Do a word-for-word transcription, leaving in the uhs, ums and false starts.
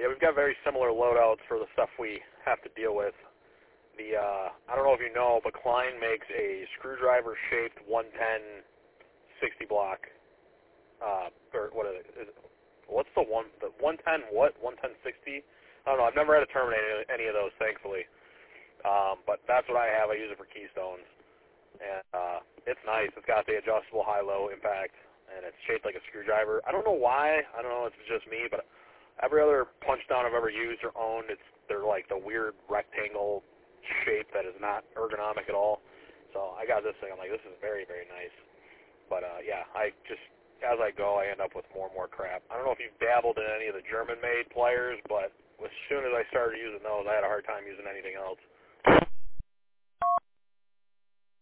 Yeah, we've got very similar loadouts for the stuff we have to deal with. The uh, I don't know if you know, but Klein makes a screwdriver-shaped one ten sixty block. Uh, or what is it? Is it? What's the one? The one ten what? one ten sixty? I don't know. I've never had to terminate any of those, thankfully. Um, but that's what I have. I use it for keystones, and uh, it's nice. It's got the adjustable high-low impact, and it's shaped like a screwdriver. I don't know why. I don't know if it's just me, but every other punch down I've ever used or owned, it's they're like the weird rectangle shape that is not ergonomic at all. So I got this thing. I'm like, this is very, very nice. But uh, yeah, I just as I go, I end up with more and more crap. I don't know if you've dabbled in any of the German-made pliers, but as soon as I started using those, I had a hard time using anything else.